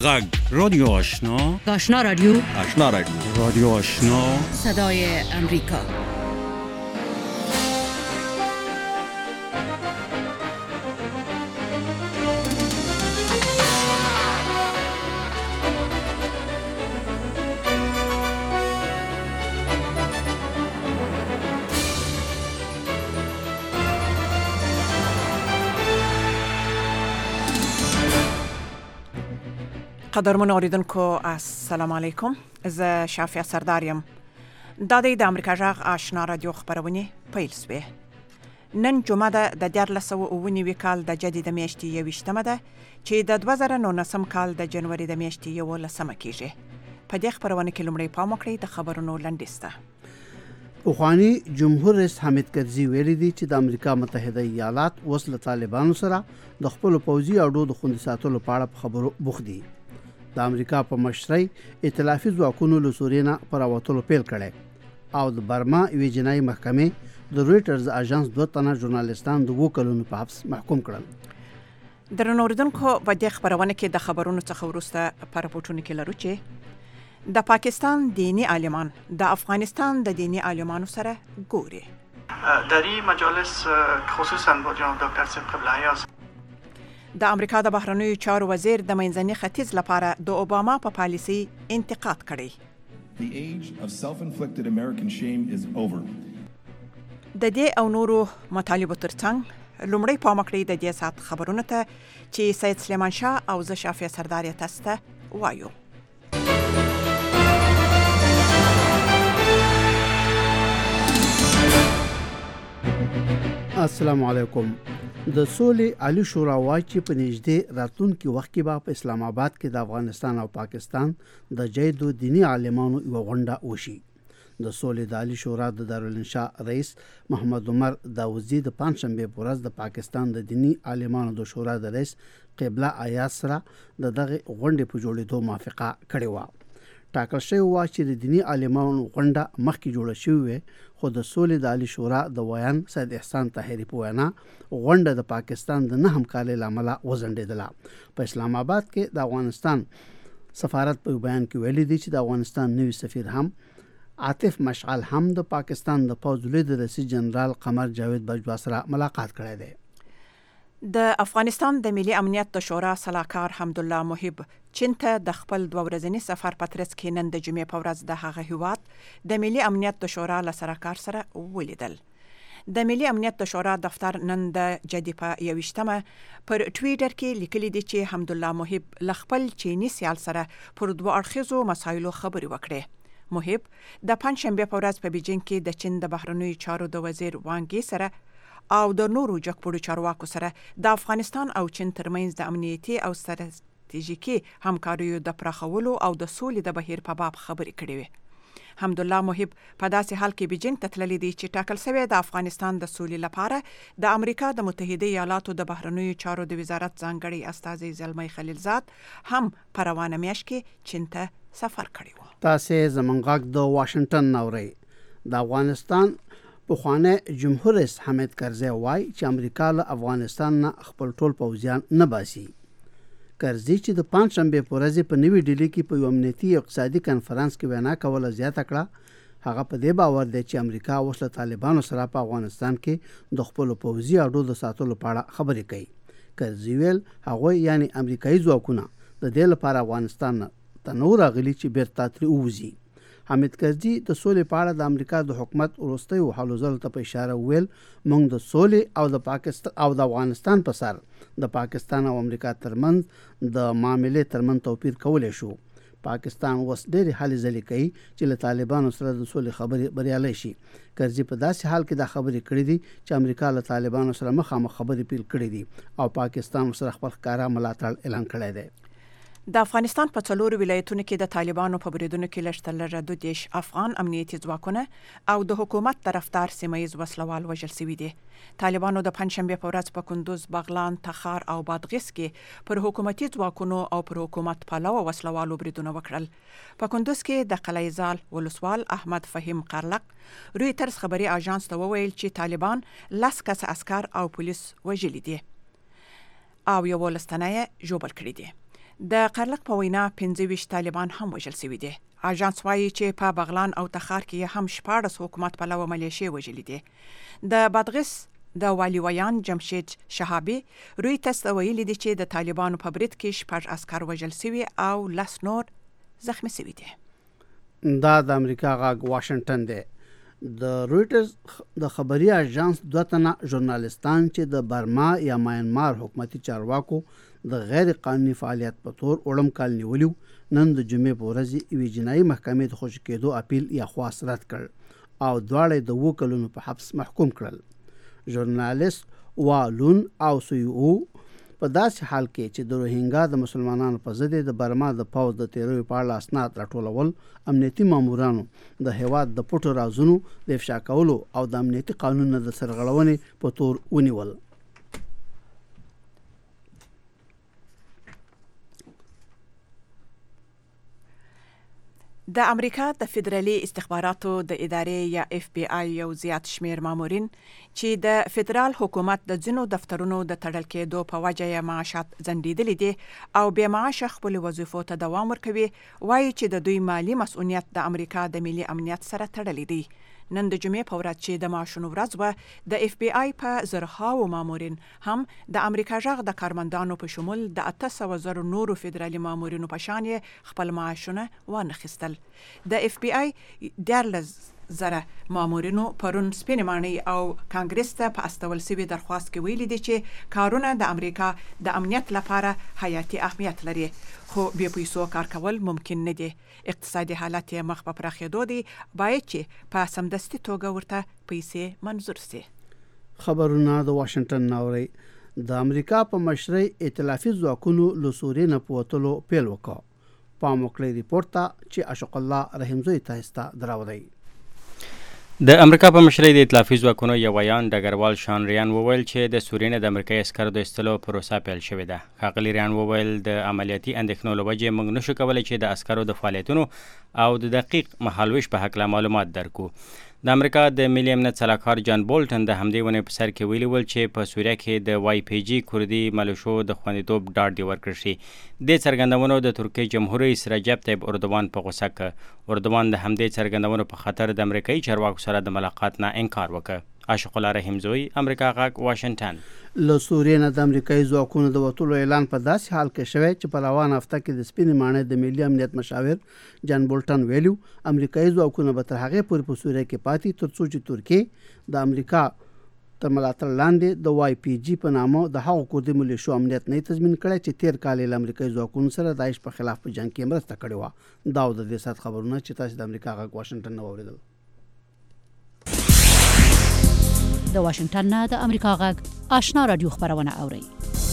غږ رادیو آشنا، آشنا رادیو، آشنا رادیو، رادیو آشنا، صدای امریکا. قدرمن اوریدونکو السلام علیکم. زه شافیه سرداریم. دا د امریکا غږ آشنا رادیو خبرونه پیل شوه. نن جمعه ده د 2019 کال د جدید میاشتې 28مه ده چې د 2019 کال د جنوري د میاشتې 11مه کیږي. په دې خبرونه کې لومړی پام وکړئ د خبرونو لنډیسته. پخوانی جمهور رئیس حامد کرزي ویلي دي چې د امریکا متحده ایالات اوس له طالبانو سره د خپل پوځي اډو د خوندي ساتلو په اړه خبرو بوخت دي. د امریکا په مشرۍ ائتلافي ځواکونو له سوریې نه پر راوتلو پیل کړی او د برما یوې جنایي محکمې د رویټرز اژانس 2 تنه ژورنالیستان د 2 کلونو په حبس محکوم کړل. درنو اوریدونکو په دې خبرونه کې د خبرونو څخه وروسته پر راپورټونه کې لرو چې د پاکستان دینی عالمان د افغانستان د دینی عالمانو سره ګوري. در این مجالس خصوصا با جناب دکتر صدیق قبله‌ای د امریکا د بهرنیو چارو وزیر د منځني ختیځ لپاره د اوباما په پالیسي انتقاد کړی. The age of self-inflicted American shame is over. د دې او نورو مطالبو ترڅنګ لومړی پام وکړئ د دې ساعت خبرونه ته چې سید سلیمان شاه او زه شافیه سردار تاسو ته وایو. السلام علیکم. د سولې عالی شورا وايي چې په نږدې راتلونکي وخت کې به په اسلام آباد کې د افغانستان او پاکستان د جیدو دینی عالمانو یو غونډه وشي. د سولې د عالی شورا د دارالانشاء رئیس محمد عمر داوودزي د پنځشنبه په ورځ د پاکستان د دینی عالمانو د شورا د رئیس قبله آیات سره دغه غونډې په جوړېدو موافقه کړې و. ټاکل شوی و چې د دینی عالمانو غونډه مخکې جوړه شوې خو د سولې د عالی شورا د ویان سید احسان طاهری په وینا غونډه د پاکستان د نه همکارۍ لامل وزندیدله. په اسلام آباد کې د افغانستان سفارت په بیان کې ویلي دی چې د افغانستان نوی سفیر هم عاطف مشعل هم د پاکستان د پوځ لوی رئیس جنرال قمر جاوید بجوا سره ملاقات کړی دی. د افغانستان د ملي امنیت د شورا سلاکار حمدالله محب چین ته د خپل 2 ورځني سفر په ترڅ کې نن د جمعې په ورځ د هغه هیواد د ملي امنیت د شورا له سلاکار سره ولیدل. د ملي امنیت د شورا دفتر نن د جدي په 21مه پر ټویټر کې لیکلي دي چې حمدالله محب له خپل چینی سیال سره پر 2 اړخیزو مسایلو خبرې وکړې. محب د پنځشنبه په ورځ په بیجینګ کې د چین د بهرنیو چارو د وزیر وانګي سره او د نورو جګپوړو چارواکو سره د افغانستان او چین ترمنځ د امنیتي او ستراتیژیکي همکاریو د پراخولو او د سولې د بهیر په باب خبرې کړې وې. حمدالله محب په داسې حال کې بیجینګ ته تللی دی چې ټاکل شوی د افغانستان د سولې لپاره د امریکا د متحده ایالاتو د بهرنیو چارو د وزارت ځانګړي استازي زلمی خلیلزاد هم په روانه میاشت کې چین ته سفر کړی و. تاسو زمونږ غږ د واشنگټن نوري. د افغانستان پخوانی جمهور رئیس حامد کرزي وايي چې امریکا له افغانستان نه خپل ټول پوځیان نه باسي. کرزي چې د پنځشنبه په ورځ په نوې ډیلي کې په امنیتي او اقتصادي کانفرنس کې وینا کوله زیاته کړه. هغه په دې باور دی چې امریکا اوس له طالبانو سره په افغانستان کې د خپل پوځي اډو د ساتلو په اړه خبرې کوي. کرزي ویل هغه یعنی امریکایي ځواکونه د دې لپاره افغانستان ته نور غلي چې بیرته تر ووزي. حامد کرزي د سولې په اړه د امریکا د حکومت وروستیو حل زل ته په اشاره ویل موږ د سولې او د پاکستان او د افغانستان په سر د پاکستان او امریکا ترمنځ د معاملې ترمن توپیر کولای شو. پاکستان اوس ډېرې هلې ځلې کوي چې له طالبانو سره د سولې خبرې بریالۍ شي. کرزي په داسې حال کې دا خبرې کړې دي چې امریکا له طالبانو سره مخامخ خبرې پیل کړې دي او پاکستان سره خپل ښکارا ملاتړ اعلان کړی دی. د افغانستان په 4 ولایتونو کې د طالبانو په بریدونو کې لږترلږه 2 افغان امنیتي ځواکونه او د حکومت طرفدار سیمه‌ییز وسلوال وژل شوي دي. طالبانو د پنځشنبه په ورځ په کندوز، بغلان، تخار او بادغیس کې پر حکومتي ځواکونو او پر حکومت پلوه وسلوالو بریدونه وکړل. په کندوز کې د قلعه زال ولسوال احمد فهیم قرلق رویټرز خبري اژانس ته وویل چې طالبان 10 کس عسكر او پولیس وژلي دي او یو لستنه ژوبل کړی دي. د قرلق په وینا 25 طالبان هم وژل شوي دي. اژانس وایي چې په بغلان او تخار کې هم 14 حکومت پلوه ملیشې وژلې دي. د بادغیس د والي ویان جمشید شهابي رویترز ته ویلي دي چې د طالبانو په برید کې 6 عسکر وژل شوي او 10 نور زخمي شوي دي. دا د امریکا غاګ واشنگټن دی. د رویټرز د خبري اژانس دوه تنه ژورنالستان چې د برما یا میانمار حکومتي چارواکو د غیر قانوني فعالیت په تور اولم کال نیولیو نن د جمعې په ورځ یوې جنایي محکمې ته خوشي کېدو اپیل یا خواست رد کړ او دواړه د 2 کلونو په حبس محکوم کړل. ژورنالیست والون او سویو په داسې حال کې چې د روهینګا د مسلمانانو په ضد د برما د پوز د تیروي په اړه اسناد راټولول امنیتي مامورانو د هیواد د پټو رازونو د افشا کولو او د امنیتي قانون د سرغړونې په تور ونیول. د امریکا د فدرالي استخباراتو د ادارې یا FBI یو زیات شمیر مامورین چې د فدرال حکومت د ځینو دفترونو د تړل کېدو په وجه یې معاشات ځنډېدلي دي او بې معاشه خپل وظیفو ته دوام ورکوي، وایي چې د دوی مالی مسؤلیت د امریکا د ملي امنیت سره تړلی دی. نن د جمعې په ورځ چې د معاشونو ورځ وه، د FBI په زرهاو مامورین هم د امریکا غږ د کارمندانو په شمول د 800,000 نورو فدرالي مامورینو په شان خپل معاشونه وانخیستل. د FBI 14,000 مامورینو پرون سپینې ماڼۍ او کانګرس ته په استول شوي درخواست کې ویلي دي چې کارونه د امریکا د امنیت لپاره حیاتي اهمیت لري، خو بې پیسو کار کول ممکن نه دي. اقتصادي حالت یې مخ په پراخېدو دی، باید چې په سمدستي توګه ورته پیسې منظور سي. خبرونه د واشنگټن ناوري. د امریکا په مشرۍ ائتلافي ځواکونو له سوریې نه په وتلو پیل وکړ. پام وکړئ ریپورت ته چې اشق الله رحمزوی تاسو ته دراوړی. د امریکا په مشرۍ د ائتلافي ځواکونو یو ویان ډګروال شان ریان وویل چې د سوریې نه د امریکایي عسکرو د ایستلو پروسه پیل شوې ده. ښاغلي ریان وویل د عملیاتي اندېښنو له وجې موږ نشو کولی چې د عسکرو د فعالیتونو او د دقیق مهالویش په هکله معلومات درکو. د امریکا د ملي امنیت سلاکار جان بولټن د همدې ونې په سر کې ویلي ول چې په سوریه کې د YPG کردي ملیشو د خوندیتوب ډاډ دې ورکړل شي. دې څرګندونو د ترکیې جمهور رئیس رجب طیب اردوان په غوسه کړ. اردوان د همدې څرګندونو په خاطر د امریکایي چارواکو سره د ملاقات نه انکار وکړ. اشق الله رحمزوی، امریکا غږ، واشنگټن. له سوریې نه د امریکایي ځواکونو د وتلو اعلان په داسې حال کې شوی چې په روانه هفته کې د سپینې ماڼۍ د ملي امنیت مشاور جان بولټن ویلو امریکایي ځواکونه به تر هغې پورې په سوریه کې پاتې تر څو چې ترکیې د امریکا تر ملاتړ لاندې د YPG په نامه د هغو کردي ملیشو امنیت نه تضمین کړی چې تیر کال له امریکایي ځواکونو سره د داعش په خلاف په جنګ کې مرسته کړې وه. دا د دې سات خبرونه چې تاسو د امریکا غږ واشنگټن نه واورېدل. د واشنگټن نه د امریکا غږ آشنا رادیو خبرونه اوري.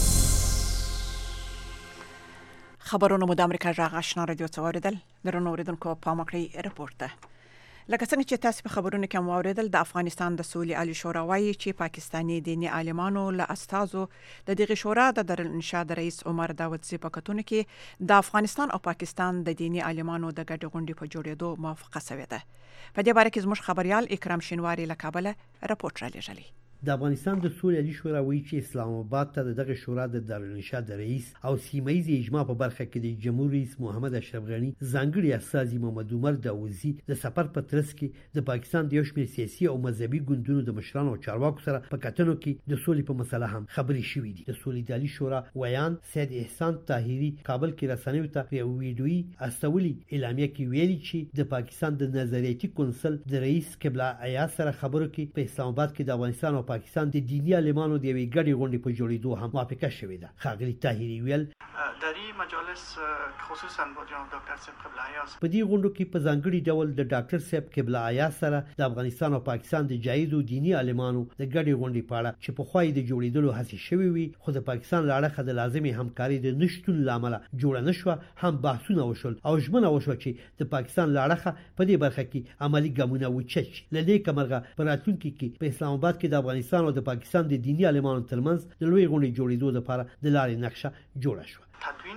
خبرونه مو د امریکا غږ آشنا رادیو څخه واوریدل. درنو اوریدونکو پام وکړئ ریپورت ته. لکه څنګه چې تاسو په خبرونو کې مو اوریدل، د افغانستان د سولې عالی شورا وایي چې پاکستاني دیني عالمانو له استازو د دغه شورا د دارالانشا د رئیس عمر داودزي په کتون کې د افغانستان او پاکستان د دیني عالمانو د ګډ غونډې په جوړېدو موافقه شوې ده. په دې باره کې زموږ خبريال اکرام شینواری له کابل راپورټ را لېږلی. د افغانستان د سولې عالی شورا وایي چې اسلام آباد ته دغه شورا د دارالانشا د رئیس او سیمه‌ییز اجماع په برخه کې د جمهور رئیس محمد اشرف غنی ځانګړي استازي محمد عمر داوودزي د سفر په ترڅ کې د پاکستان د یو شمېر سیاسي او مذهبي ګوندونو د مشرانو او چارواکو سره په کتنو کې د سولې په مسله هم خبرې شوې دي. د سولې عالی شورا ویان سید احسان طاهری کابل کې رسنیو ته په ویډیویي استولي اعلامیه کې ویلي چې د پاکستان د نظریاتي کونسل د رئیس قبله ایاز سره خبرو کې په اسلام آباد کې د افغانستان او پاکستان د دینی عالمانو د یوې ګډې غونډې په جوړېدو هم موافقه شوې ده. ښاغلي طاهري ویل در این مجالس خصوصا با جناب دکتر صاحب قبله ایاز په دې غونډو کې په ځانګړي ډول د ډاکټر صاحب قبله ایاز سره د افغانستان او پاکستان د جایزو دینی عالمانو د ګډې غونډې په اړه چې په خوای د جوړېدلو هڅې شوې وي، خو د پاکستان له اړخه د لازمي همکاري د نشټون لامل جوړه نشوه، هم بحثونه وشول او ژمنه وشوه چې د پاکستان له اړخه په دې برخه کې عملی ګامونه وچت شي. له دې کمرغه په راتلونکي کې په اسلام آباد کې د افغانستان او د پاکستان د دینی عالمانو ترمنځ د لوی غونډې جوړېدو لپاره د لارې نقشه جوړه شوه. تدوین شد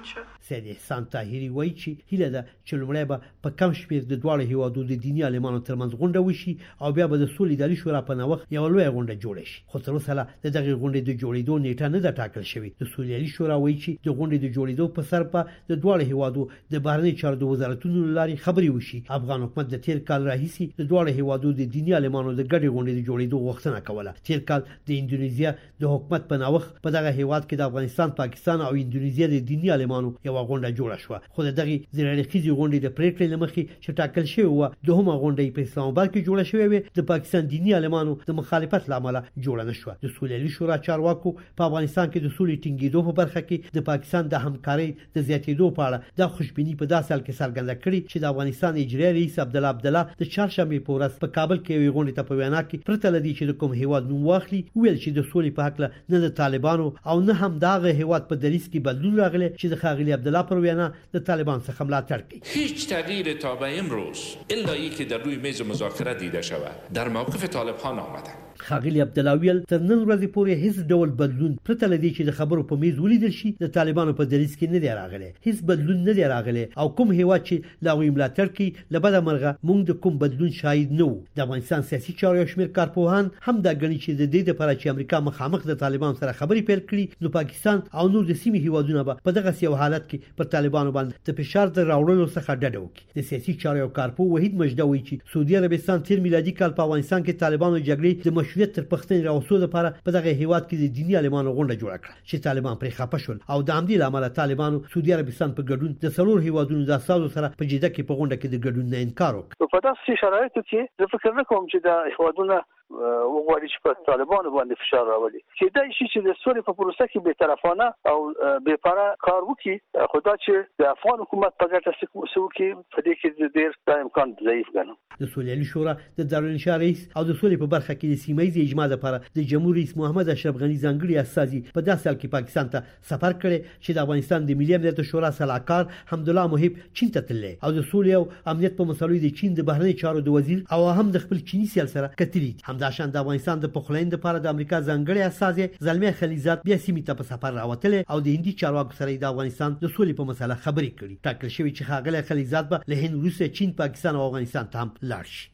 سید احسان طاهری وایي چې هیله ده چې لومړی به په کم شمېر د دواړو هیوادو د دیني عالمانو ترمنځ غونډه وشي او بیا به د سولې اداري شورا په نوښت یوه لویه غونډه جوړه شي. خو تر اوسه د دغې غونډې د جوړېدو نیټه نه ده ټاکل شوې. د سولې اداري شورا وایي چې د غونډې د جوړېدو په سر په د دواړو هیوادو د بهرنیو چارو د وزارتونو له لارې خبرې وشي. افغان حکومت د تیر کال راهیسې د دواړو هیوادو د دیني عالمانو د ګډې غونډې د جوړېدو غوښتنه کوله. تیر کال د اندونیزیا د حکومت په نوښت په دغه هیواد کې د افغانستان، پاکستان او اندونیزیا د دیني عالمانو یوه غونډه جوړه شوه. خو د دغې زیرړخیزې غونډې د پریکړې له مخې چې ټاکل شوې وه دوهمه غونډه په اسلام آباد کې جوړه شوې وه، د پاکستان دیني عالمانو د مخالفت له امله جوړه نه شوه. د سولې اداري شورا چارواکو په افغانستان کې د سولې ټینګېدو په برخه کې د پاکستان د همکارۍ د زیاتېدو په اړه د خوشبیني په داسې حال کې څرګنده کړې چې د افغانستان اجرایي رئیس عبدالله د چهارشنبې په ورځ په کابل کې یوې غونډې ته په وینا کې پرته له دې چې د کوم هیواد نوم واخلي ویل چې د سولې په هکله نه د طالبانو او نه هم د هغه هیواد په دریځ کې بدلون راغلی چې د ښاغلي عبدالله پر وینا د طالبان څخه ملاتړ کوي. هیچ تغییر تا به امروز الا اینکه در روی میز مذاکره دیده شود در موقف طالبان آمده. ښاغلي عبدالله ویل تر نن ورځې پورې هیڅ ډول بدلون پرته له دې چې د خبرو په میز ولیدل شي د طالبانو په دریځ کې نه دی راغلی. هیڅ بدلون نه دی راغلی او کوم هیواد چې له هغوی ملاتړ کوي له بده مرغه موږ د کوم بدلون شاهد نه وو. د افغانستان سیاسي چارو یو شمېر کارپوهان هم دا ګڼي چې د دې دپاره چې امریکا مخامخ د طالبانو سره خبرې پیل کړي نو پاکستان او نور د سیمې هیوادونه به په دغسې یو حالت کې پر طالبانو باندې د فشار د راوړلو څخه ډډه وکړي. د سیاسي چارو یو کارپوه وحید مجده وایي چې سعودي عربستان تیر میلادي کال په افغانستان کې طالبانو جګړې د مشروعیت تر پښتنې راوستو لپاره په دغه هیواد کې د دیني عالمانو غونډه جوړه کړه چې طالبان پرې خفه شول او د همدې له امله طالبانو سعودي عربستان په ګډون د څلور هیوادونو د استازو سره په جده کې په غونډه کې د ګډون نه انکار وکړ. په داسې شرایطو کې زه فکر نه کوم چې د هیوادونو وغواړي چې په طالبانو باندې فشار راولي. کېدای شي چې د سولې په پروسه کې بې طرفانه او بې پاره کار وکړي، خو دا چې د افغان حکومت په ګټه څه وکړي په دې کې ډېر دا امکان ضعیف ګڼم. د سولې اداري شورا د دارالانشا رئیس او د سولې په برخه کې د سیمه ییزې اجماع لپاره د جمهور رئیس محمد اشرف غني ځانګړي استازي په داسې حال کې پاکستان ته سفر کړی چې د افغانستان د ملي امنیت شورا سلاکار حمدالله محب چین ته تللی او د سولې او امنیت په مسلو د چین د بهرنیو چارو د وزیر او هم د خپل چینی سیال سره کتلي. همداشان د افغانستان د پخلاینې لپاره د امریکا ځانګړي استازي زلمي خلیزات بیا سیمې ته په سفر راوتلی او د هندي چارواکو سره د افغانستان د سولې په مسله خبرې کړي. ټاکل شوی چې ښاغلی خلیزات به له هند وروسته چین، پاکستان او افغانستان ته هم لاړ شي.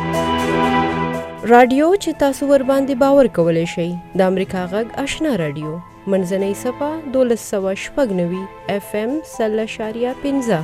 رادیو چې تاسو ور باندې باور کولای شئ د امریکا غږ آشنا رادیو منځنۍ صفه 1290 FM 0.15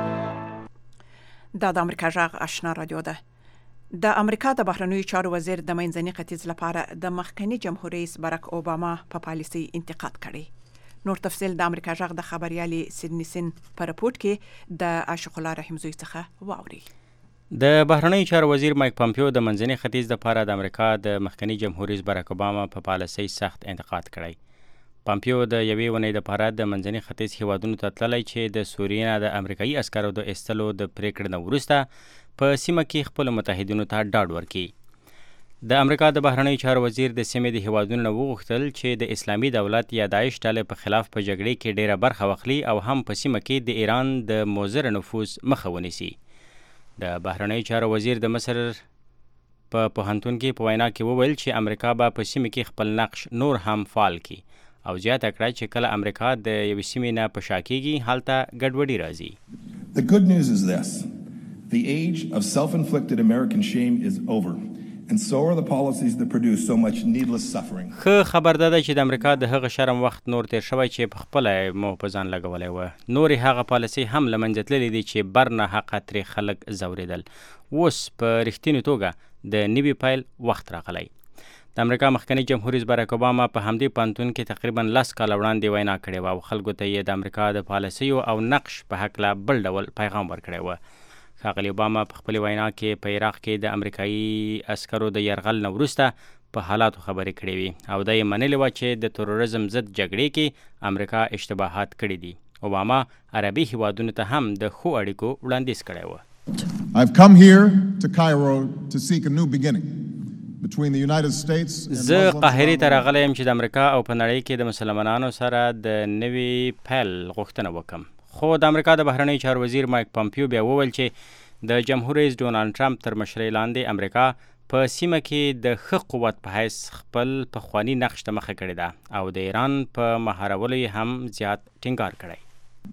دا د امریکا غږ آشنا رادیو ده. د امریکا د بهرنیو چارو وزیر د منځني ختیځ لپاره د مخکنی جمهور رئیس باراک اوباما په پالیسي انتقاد کړی. نور تفصیل د امریکا غږ د خبريالي سیدنی سن په رپورت کې د عاشق الله رحمزوی څخه واوري. د بهرنیو چارو وزیر مایک پامپیو د منځني ختیځ لپاره د امریکا د مخکنی جمهور رئیس باراک اوباما په پالیسي سخت انتقاد کړی. پامپیو د یوې ونې لپاره د منځني ختیځ هیوادونو ته تللی چې د سوریې نه د امریکایي عسکرو د ایستلو د پریکړې نه وروسته په سیمه کې خپل متحدینو ته ډاډ ورکړي. د امریکا د بهرنیو چارو وزیر د سیمې د هیوادونو نه وغوښتل چې د اسلامي دولت یا داعش ډلې په خلاف په جګړې کې ډیره برخه واخلي او هم په سیمه کې د ایران د مضر نفوذ مخه ونیسي. د بهرنیو چارو وزیر د مصر په پوهنتون کې په وینا کې وویل چې امریکا به په سیمه کې خپل نقش نور هم فعال کړي او زیاته کړه چې کله امریکا د یوې سیمې نه په شا کېږي هلته ګډوډي راځي. The good news is this. The age of self-inflicted American shame is over. And so are the policies that produce so much needless suffering. ښه خبر ده چې د امریکا د هغه شرم وخت نور تیر شوی چې په خپله مو په ځان لګولی و. نورې هغه پالیسۍ هم له منځه تللې دي چې بر نه حقه ترې خلک ځورېدل. اوس په رښتینې توګه د نوي پیل وخت راغلی. د امریکا مخکنی جمهور رئیس باراک اوباما په همدې پوهنتون کې تقریبا 10 کاله وړاندې وینا کړې وه او خلکو ته یې د امریکا د پالیسیو او نقش په هکله بل ډول پیغام ورکړی و. ښاغلي اوباما په خپلې وینا کې په عراق کې د امریکایي عسکرو د یرغل نه وروسته په حالاتو خبرې کړې وي او دا یې منلې وه چې د تروریزم ضد جګړې کې امریکا اشتباهات کړي دي. اوباما عربي هیوادونو ته هم د ښو اړیکو وړاندیز کړی و. I've come here to Cairo to seek a new beginning between the United States and زه قاهرې ته راغلی یم چې د امریکا او په نړۍ کې د مسلمانانو سره د نوي پیل غوښتنه وکړم. خو د امریکا د بهرنیو چارو وزیر مایک پامپیو بیا وویل چې د جمهور رئیس ډونالډ ټرمپ تر مشرۍ لاندې امریکا په سیمه کې د ښه قوت په حیث خپل پخواني نقش ته مخه کړې ده او د ایران په مهارولو یې هم زیات ټینګار کړی.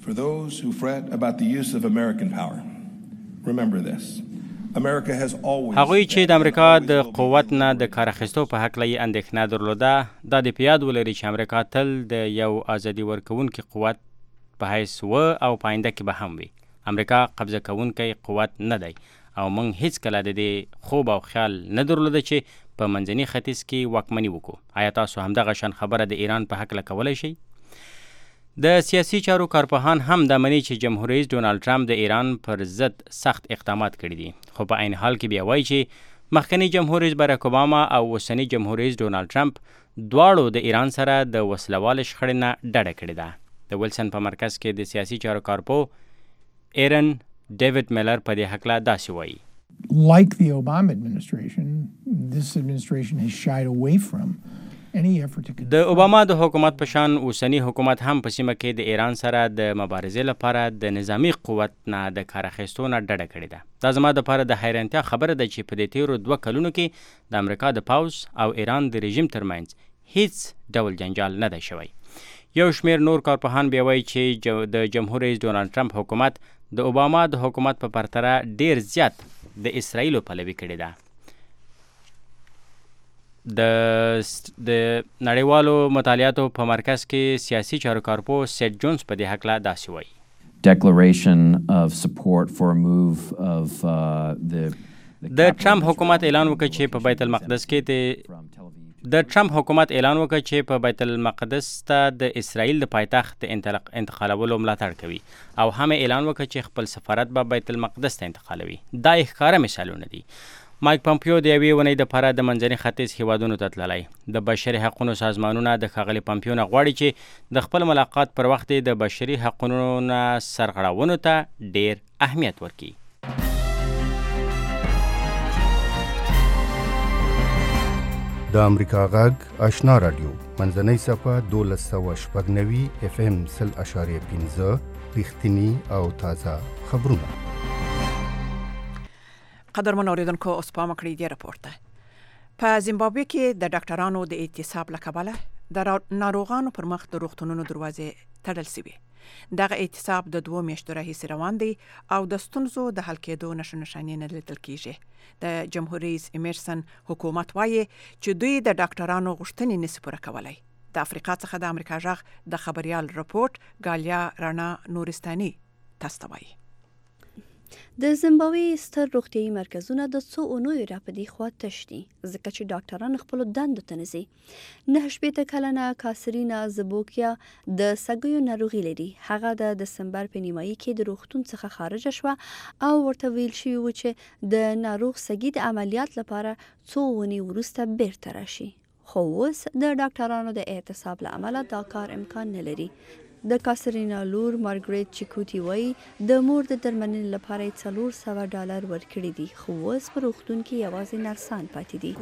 For those who fret about the use of American power, remember this. America has always هغوی چې د امریکا د قوت نه د کار اخیستو په هکله یې اندېښنه درلوده دا د پیاد ولري چې امریکا تل د یو ازادي ورکوونکي قوت په حیث و او په آینده کې به هم وي. امریکا قبضه کوونکی قوت نه دی او موږ هیڅکله د دې خوب او خیال نه درلوده چې په منځني ختیځ کې واکمني وکړو. آیا تاسو همدغه شان خبره د ایران په هکله کولی شئ؟ د سیاسي چارو کارپوهان هم دا مني چې جمهور رئیس ډونالد ټرمپ د ایران پر ضد سخت اقدامات کړي دي، خو په عین حال کې بیا وایي چې مخکنی جمهور رئیس باراک اوباما او اوسنی جمهور رئیس ډونالد ټرمپ دواړو د ایران سره د وسلوال شخړې نه ډډه کړې ده. د ویلسن په مرکز کې د سیاسي چارو کارپوه ایرن ډیوډ میلر په دې هکله داسې وایي. Like the Obama administration, this administration has shied away from د اوباما د حکومت په شان اوسنی حکومت هم په سیمه کې د ایران سره د مبارزې لپاره د نظامی قوت نه د کار اخیستو نه ډډه کړې ده. دا زما دپاره د حیرانتیا خبره ده چې په دې تیرو 2 کلونو کې د امریکا د پوځ او ایران د رژیم ترمنځ هیڅ ډول جنجال نه دی شوی. یو شمیر نور کارپوهان بیا وایي چې د جمهور رئیس ډونالد ټرمپ حکومت د اوباما د حکومت په پرتله ډیر زیات د اسرائیلو پلوي کړې ده. د نړیوالو مطالعاتو په مرکز کې سیاسي چارو کارپوه سیټ جونز په دې هکله داسې وایي. Declaration of support for a move of د ټرمپ حکومت اعلان وکړ چې په بیت المقدس ته د اسرائیل د پایتخت انتقالولو ملاتړ کوي او هم اعلان وکړ چې خپل سفارت به بیت المقدس ته انتقالوي. دا ښکاره مثالونه دي. مایک پمپیو د یوې اونۍ دپاره د منځني ختیځ هیوادونو ته تللی. د بشري حقونو سازمانونه د ښاغلي پمپیو نه غواړي چې د خپل ملاقات پر وخت د بشري حقونو نه سرغړونو ته ډیر اهمیت ورکړي. د امریکا غږ آشنا رادیو منځنۍ صفحه 1290 FM 0.5 رښتینی او تازه خبرونه. قدرمن اوریدونکو اوس پام کړئ دې راپور ته. په زیمبابوې کې د ډاکټرانو د اعتصاب له کبله د ناروغانو پر مخ د روغتونونو دروازې تړل شوي. دغه اعتصاب د 2 میاشتو راهیسې روان دی او د ستونزو د حل کېدو نښانې نه لیدل کېږي. د جمهور رئیس ایمرسن حکومت وایي چې دوی د ډاکټرانو غوښتنې نشي پوره کولی. د افریقا څخه د امریکا غږ د خبريال رپورټ ګالیا رانا نورستاني تاسو ته وایي. د زیمبابوې ستر روغتیايي مرکزونه د څو اونیو راپدې خوا تش دي ځکه چې ډاکټران خپل دندو ته نه ځي. 9 کلنه کاسرینا زبوکیا د سګیو ناروغي لري. هغه د دسمبر په نیمایي کې د روغتون څخه خارج شوه او ورته ویل شوی و چې د ناروغ سګي د عملیات لپاره څو اونۍ وروسته بیرته راشي. خو اوس د ډاکټرانو د اعتصاب له امله دا کار امکان نه لري. د کاسرینا لور مارګریټ چیکوټي وایي د مور د درملنې لپاره $400 ورکړي دي خو اوس په روغتون کې یوازې نرسان پاتې دي.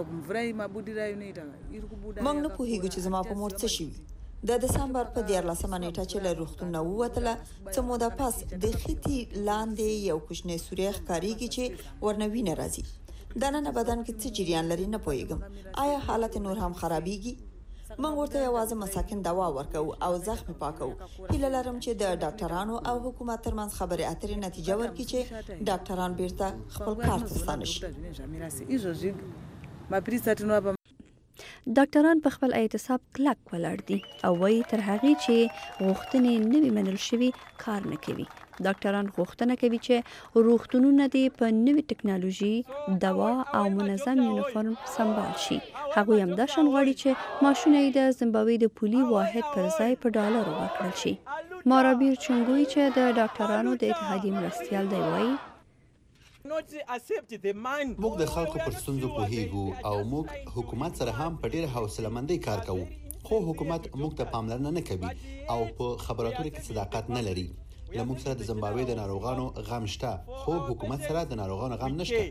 موږ نه پوهیږو چې زما په مور څه شوي. د دسمبر په 14 نیټه چې له روغتون نه ووتله څه موده پس د خېټې لاندې یو کوچنی سوری ښکارېږي چې ورنه وینه راځي. دننه بدن کې څه جریان لري نه پوهیږم. آیا حالت نور هم خرابېږي؟ موږ ورته یوازې مساکن دوا ورکو او زخم پاکو. هیله لرم چې د ډاکټرانو او حکومت ترمنځ خبرې اترې نتیجه ورکړي چې ډاکټران بیرته خپل کار ته ستانه شي. ډاکټران په خپل اعتصاب کلک ولاړ دي او وایي تر هغې چې غوښتنې نه وي منل شوي کار نه کوي. ډاکټران غوښتنه کوي چې روغتونونه دې په نوې ټکنالوژي، دوا او منظم یونیفورم سمبال شي. هغوی همدا شان غواړي چې معاشونه یې د زیمبابوې د پولي واحد پر ځای په ډالرو ورکړل شي. مارابیر چنګوي چې د ډاکټرانو د اتحادیې مرستیال دی وایي موږ د خلکو پر ستونزو پوهیږو او موږ حکومت سره هم په ډېره حوصله‌مندۍ کار کوو. خو حکومت موږ ته پاملرنه نه کوي او په خبراتو کې صداقت نه لري. له موږ سره د زیمبابوې د ناروغانو غم شته خو حکومت سره د ناروغانو غم نشته.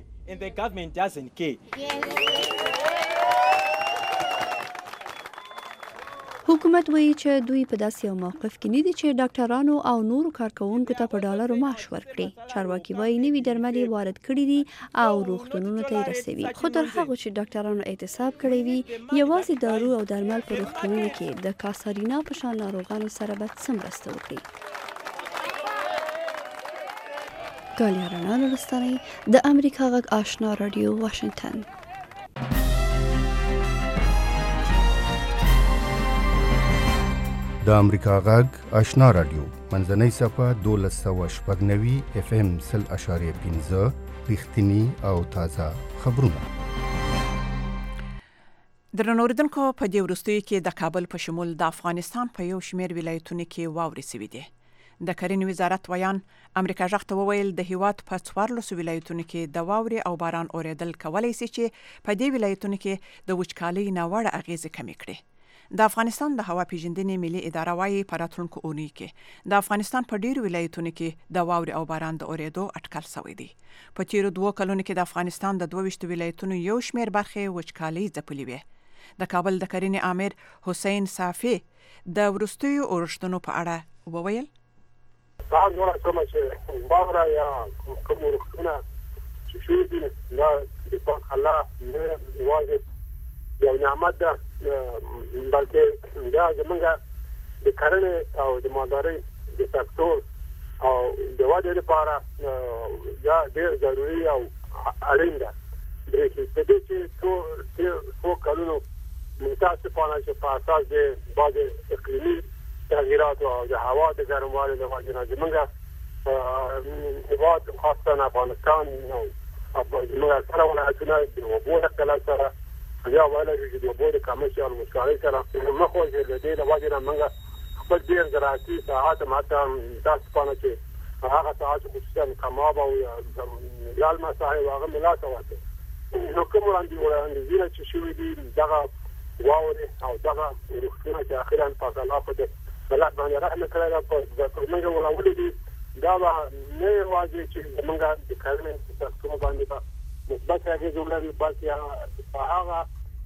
حکومت وایي چې دوی په داسې یو موقف کې نه دي چې ډاکټرانو او نورو کارکوونکو ته په ډالرو معاش ورکړي. چارواکي وایي نوي درمل یې وارد کړي دي او روغتونونو ته یې رسوي. خو تر هغو چې ډاکټرانو اعتصاب کړی وي یوازې دارو او درمل په روغتونونو کې د کاسرینا په شان ناروغانو سره به څه مرسته وکړي. ګالیا رڼا لستاني د امریکا غږ آشنا رادیو واشنگټن. د امریکا غږ آشنا رادیو منځنۍ صفه 1290 FM 0.5 رښتینی او تازه خبرونه. درنوردونکو په دې وروستیو کې د کابل په شمول د افغانستان په یو شمېر ولایتونو کې واورې سوي دي. د کرنې وزارت ویان امریکا غږ ته وویل د هیواد په 14 ولایتونو کې د واورې او باران اوریدل کولای شي چې په دې ولایتونو کې د وچکالۍ ناوړه اغیزې کمې کړي. د افغانستان د هوا پیژندنې ملي اداره وايي په راتلونکو اونۍ کې د افغانستان په ډیرو ولایتونو کې د واورې او باران د اوریدو اټکل شوی دی. په تیرو 2 کلونو کې د افغانستان د 22 ولایتونو یو شمېر برخې وچکالۍ ځپلې وې. د کابل د کرنې امیر حسین صافي د وروستیو اورښتونو په اړه وویل: دا نور کوم چې باور یا کوم ورختونه چې شوی دي دا د الله نه واجب یو نعمت ده، بلکې دا زمونږ د کرنې او د مالدارۍ د سکتور او د ودې لپاره دا ډېر ضروري او اړین ده. د دې چې څو کلونو متاسفانه چې په اساس د بعض اقلیمي تغییرات او د هوا د ګرموالي له وجې نه زمونږ هېواد خاصه افغانستان او زمونږ سره ولایتونه د اوبو د قلت سره یا وایي چې د اوبو د کمښت او وچکالۍ سره مخ وځي. د دې له وجې نه موږ خپل ډېر زراعتي ساحات هم حتی متاسفانه چې هغه ساحات خصوصا کماب او یالما ساحې هغه ملاته وته نو کوم وړاندیزونه چې شوي دي دغه واورې او دغه روغتونه چې اخیرا په الله په بلاد باندې رحم کړی دا په موږ ولاولې دي دا نه یوازې چې موږ د کرنې په څه باندې مثبت اغېز ولري بلکې هغه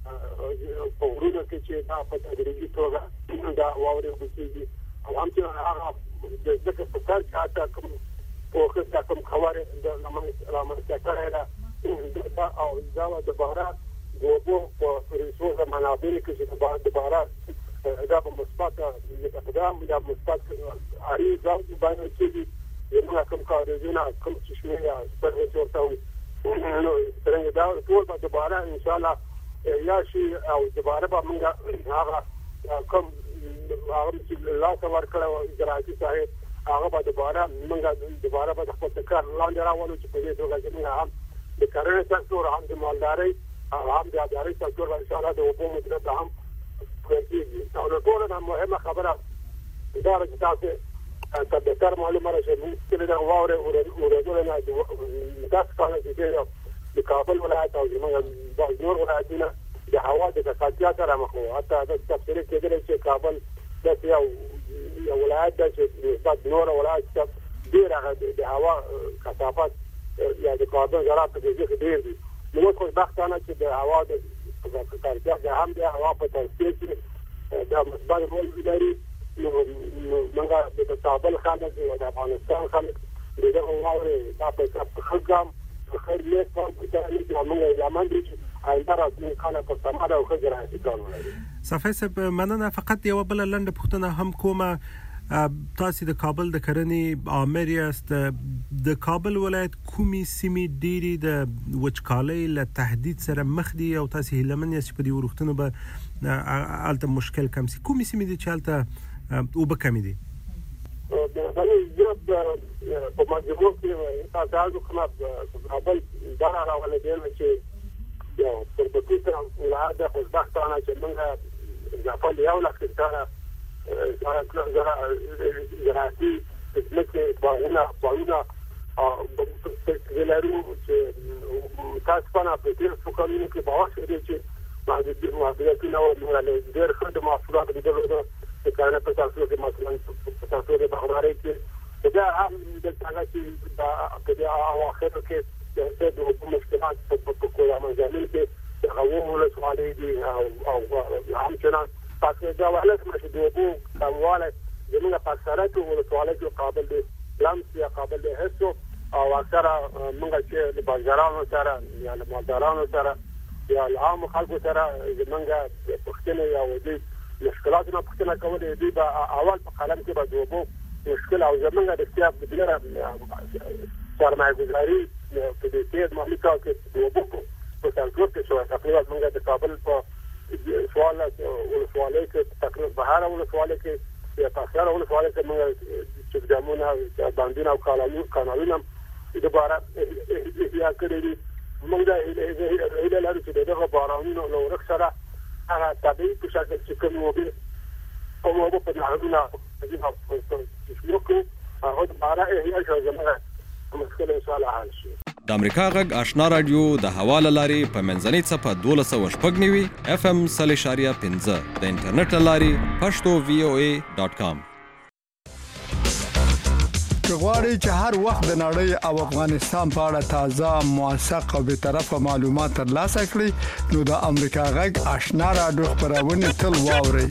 په ورونو کې چې دا په تدریجي توګه دا واورې وکړي او هم چې هغه د ځکه په کار کې حتی کوم پوښتنه دا کوم خبره د لامسته کړی دا او دا د بهرات د اوبو په ریسورس منابع کې چې د بهرات دا په مثبت اقدام یا مثبت اړیکې باندې چې یو کوم کارونه کوم چې شوی یا په ورته نو څنګه دا ټول په دوباره ان شاء الله یا شي او دوباره به موږ هغه کوم هغه چې الله تبارک وتعالى زراعتي صاحب هغه به دوباره موږ دوباره به خپل کار لاندې راوړو چې په دې توګه چې موږ هم د کرنې سکتور هم د مالدارۍ هم د اداري سکتور ان شاء الله د اوبو مدیریت هم کوي. او د ټول مهمه خبره دا چې تاسو ته د کار معلومه راځي چې دا واورې اوریدل نه تاسو کله چې د کابل ولایت او زموږ د نور ولایتونو د هوا د کثافت سره مخ وو. حتی د تفسیر کېدل چې کابل د یو ولایت د چې نور ولایت ډیر د هوا کثافت یا د کاربن ذرات په دې کې ډیر دي. نو خو وختانه چې د هوا د کثافت هم د هوا په تاثیر کې د مثبت رول لري. نو موږ د کابل خلک او د افغانستان خلک دغه واورې تاسو ته خلګم خیر لیک په تاریخ کې موږ یمن دي آینده راځي خلک په سماره او خجر هیڅ صفای صاحب مننه. فقط یو بل لنډه پوښتنه هم کومه، تاسو د کابل د کرنې امیر یاست، د کابل ولایت کومې سیمې ډېری د وچکالۍ له تهدید سره مخ دي او تاسو هیلمن یاست په دې ورختونو به الته مشکل کم سي؟ کومې سیمې دي چې الته او به کمی دي؟ په مجموع کې تاسو کومه کابل دا راولې دی چې یو په دې سره ولادت خوشبختانه چې موږ ځپل یو لکه سره زراعتي خدمتي باغونه او ولرو چې تاسو په دې فکرونه کې باور لرئ چې محدودیتونه او ډېر خدمات محصولات د دولت د کارنه په تاسو کې مثلا په تاسو د بهراري کې دا هم د څنګه چې دا په اواخر کې د مشکلات په کومه مجال کې هغه سوالې دي او هم څنګه تاسو دا ولې چې د اوبو کمواله زموږ په سرات او سوالات قابل دي لمس یا قابل دي هڅو او اکثره موږ چې د بازارونو سره یا د مالدارانو سره یا عام خلکو سره زموږ پښتنه یا ودی مشکلاتونه پښتنه کولې دي په اول په قلم کې به د اوبو مشکل او زموږ د سیاست بدلره سرمایه‌گذاری په دې کې مالي کال کې د وبو په سنټور کې شو تقریبا موږ د کابل په سوالای کې تقریبا بهر ولسوالۍ کې یا تاسو ولسوالۍ کې موږ چې ګامونه باندې او قانونونه دوباره یا کړی موږ د ایله لري چې دغه بارانونو نو رخصره هغه طبيعي په شکل چې کوم وبې کومه په نهادونه چې هغه دوباره یې ځمره مشکل سوال حل شي. د امریکا غږ آشنا رادیو د حواله لاري په منځنۍ صفه 1290 FM 0.15 د انټرنیټ لاري pashto.voa.com. غواړئ چې هر وخت د نړۍ او افغانستان په اړه تازه موثق او به طرفه معلومات ترلاسه کړئ نو د امریکا غږ آشنا رادیو خبرونه تل واورئ.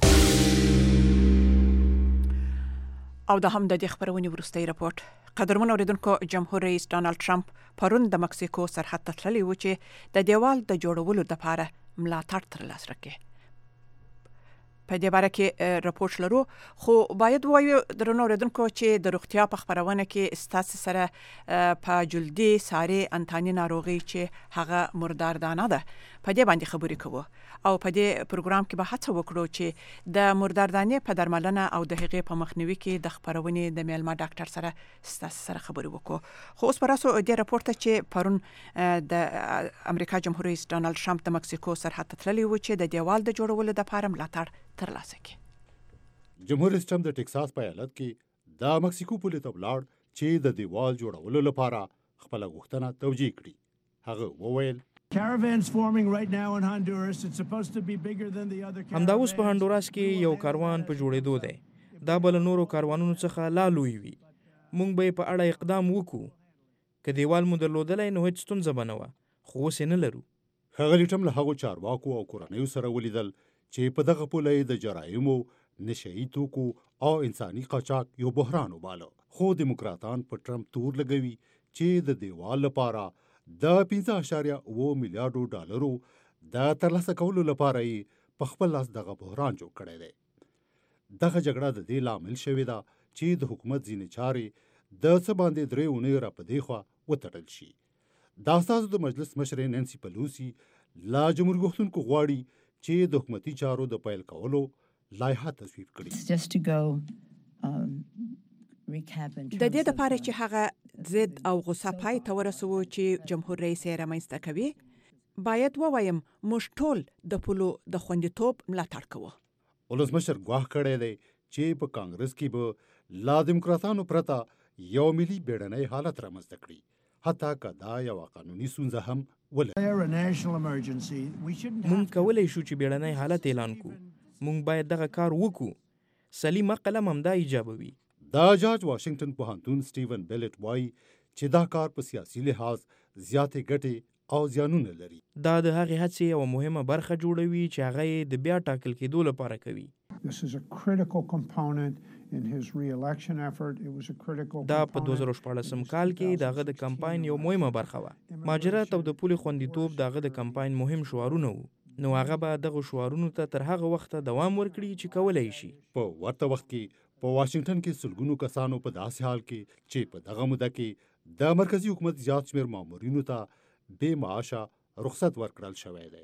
او د هم د دې خبرونې وروستۍ راپورټ. قدرمن اوریدونکو، جمهور رئیس ډانلډ ټرمپ پرون د مکسیکو سرحد ته تللی و چې د دیوال د جوړولو لپاره ملاتړ ترلاسه کړي. په دې باره کې راپورټ لرو، خو باید وایو درنو اوریدونکو چې د روغتیا په خبرونه کې ستاسو سره په جلدي ساري انتاني ناروغي چې هغه مرداردانه ده په دې باندې خبرې کوو او په دې پروګرام کې به هڅه وکړو چې د مرداردانې په درملنه او د هغې په مخنیوي کې د خبرونې د میلمه ډاکټر سره ستاسو سره خبرې وکړو. خو اوس پراسو دې راپورټ چې پرون د امریکا جمهور رئیس ډانلډ ټرمپ د مکسیکو سرحد ته تللی و چې د دیوال د جوړولو لپاره ملاتړ ترلاسه کړي. جمهور رئیس ټرمپ د ټکساس په ایالت کې د مکسیکو پولې ته ولاړ چې د دیوال جوړولو لپاره خپل غوښتنه توجیه کړي. هغه وویل Caravans forming right now in Honduras. It's supposed to be bigger than the other caravans. همدا اوس په هندوراس کې یو کاروان په جوړېدو دی. دا بل نورو کاروانونو څخه لا لوی وي. مونږ به په اړه اقدام وکړو. که دیوال مو درلودلای نو هیڅ ستونزه به نه وه، خو اوس یې نه لرو. ښاغلي ټرمپ له هغو چارواکو او کورنیو سره ولیدل چې په دغه پوله د جرایمو، نشهیي توکو او انساني قاچاق یو بحران وباله. خو دیموکراتان په ټرمپ تور لګوي چې د دیوال لپاره د 5.8 میلیارډو ډالرو د ترلاسه کولو لپاره یې په خپل لاس دغه بحران جوړ کړی دی. دغه جګړه د دې لامل شوې ده چې د حکومت ځینې چارې د څه باندې 3 اونۍ را په دې خوا وتړل شي. د استازو د مجلس مشرې نانسي پلوسی لا جمهوریت غوښتونکو غواړي چې د حکومتي چارو د پیل کولو لایحه تصویب کړي. د دې لپاره چې هغه ضد او غصه پای ته ورسوي چې جمهور رئیس یې رامنځته کوي، باید ووایم موږ ټول د پولو د خوندیتوب ملاتړ کوو. ولسمشر ګواښ کړی دی چې په کانګرس کې به لا دیموکراتانو پرته یو ملي بیړنی حالت رامنځته کړي، حتی که دا یوه قانوني ستونزه هم ولري. مونږ کولی شو چې بیړنی حالت اعلان کړو. مونږ باید دغه کار وکړو. سلیم عقل هم همدا ایجابوي. دا جارج واشنگټن پوهنتون سټیون بیلټ وایي چې دا کار په سیاسي لحاظ زیاتې ګټې او زیانونه لري. دا د هغې هڅې یوه مهمه برخه جوړوي چې هغه یې د بیا ټاکل کېدو لپاره کوي. دا په 2014 کال کې د هغه د کمپاین یو مهمه برخه وه. مهاجرت او د پولې خوندیتوب د هغه د کمپاین مهم شعارونه وو. نو هغه به دغه شعارونو ته تر هغه وخته دوام ورکړي چې کولی شي. په ورته وخت کې په واشنگټن کې سلګونو کسانو په داسې حال کې چې په دغه موده کې د مرکزی حکومت زیات شمېر مامورینو ته بې معاشه رخصت ورکړل شوی دی.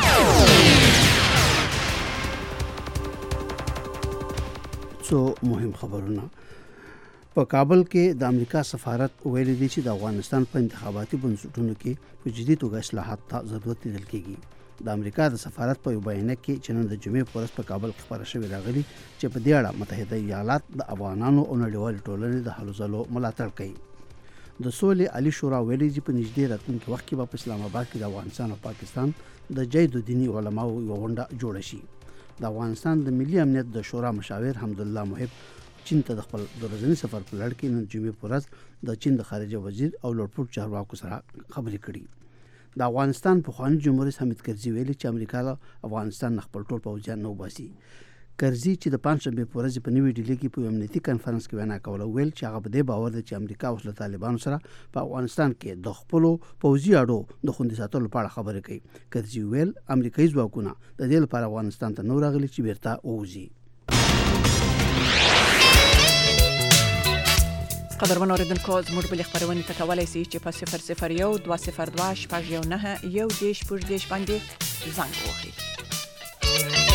څو مهم خبرونه. په کابل کې د امریکا سفارت ویلي دی چې د افغانستان په انتخاباتي بنسټونو کې په جدي توګه اصلاحات ته ضرورت لیدل کېږي. د امریکا د سفارت په یو بیان کې چې نن د جمعې په ورځ په کابل کې خبره شوې راغلي چې په دې اړه متحده ایالات د افغانانو او نړیوالې ټولنې د هلو ځلو ملاتړ کوي. د سولې عالی شورا ویلي چې په نږدې راتلونکي وخت کې به په اسلام آباد کې د افغانستان او پاکستان د جید دیني علماو یو غونډه جوړه شي. د افغانستان د ملي امنیت د شورا مشاور حمدالله محب چین ته د خپل ورځني سفر په لړ کې نن جمعې په ورځ د چین د خارجه وزیر او لوړپوړو چارواکو سره خبرې کړي. د افغانستان پخوانی جمهور رئیس حامد کرزي ویلي چې امریکا له افغانستان خپل ټول پوځیان نه وباسي. کرزي چې د پنځشنبې په ورځ په نوې ډیلي کې په امنیتي کانفرنس کې وینا کوله، ویل چې هغه په دې باور دی چې امریکا اوس له طالبانو سره په افغانستان کې د خپلو پوځي اډو د خوندي ساتلو لپاره خبرې کوي. کرزي ویل امریکایي ځواکونه د دې لپاره افغانستان ته نه راغلي چې بیرته ووځي. قدرمن اوریدونکو زموږ بل خبرونه تکولای شي چې په 001 202 شپږ 1 9 1 10 باندې زنګ وهي.